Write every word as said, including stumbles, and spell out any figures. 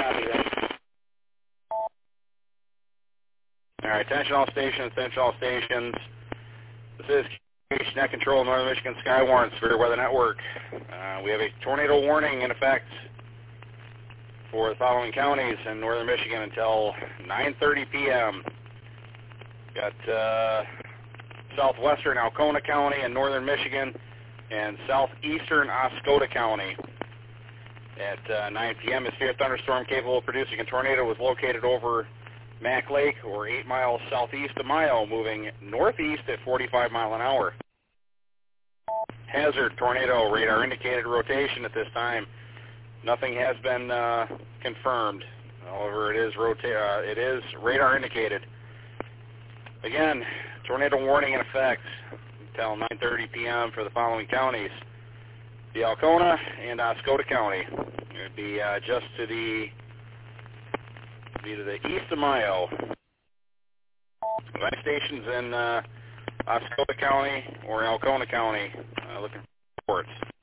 Copy that. All right, attention all stations, attention all stations. This is Net Control, Northern Michigan Skywarn, Severe Weather Network. Uh, we have a tornado warning in effect for the following counties in Northern Michigan until nine thirty p m Got uh, southwestern Alcona County in Northern Michigan and southeastern Oscoda County. At uh, nine p m, a severe thunderstorm capable of producing a tornado was located over Mack Lake, or eight miles southeast of Mayo, moving northeast at forty-five mile an hour. Hazard tornado radar indicated rotation at this time. Nothing has been uh, confirmed. However, it is rota- uh, it is radar indicated. Again, tornado warning in effect until nine thirty p m for the following counties: the Alcona and Oscoda County. It would be uh, just to the be to the east of Mayo. Live stations in uh, Oscoda County or Alcona County uh, looking for reports.